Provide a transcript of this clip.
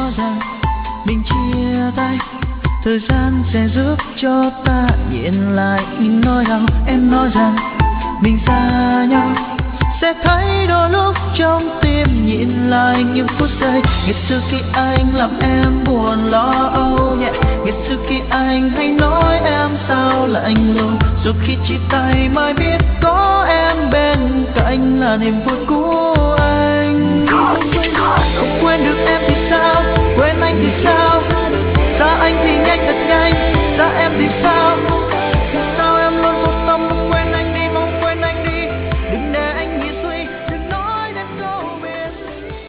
rằng mình chia tay, thời gian sẽ giúp cho ta nhìn lại những nỗi đau. Em nói rằng mình xa nhau sẽ thấy đôi lúc trong tim nhìn lại những phút giây ngày xưa khi anh làm em buồn lo âu nhẹ, ngày xưa khi anh hay nói em sao lạnh lùng, rồi khi chia tay mới biết có em bên cạnh là niềm vui của anh. Không quên được em thì sao, quên anh thì sao,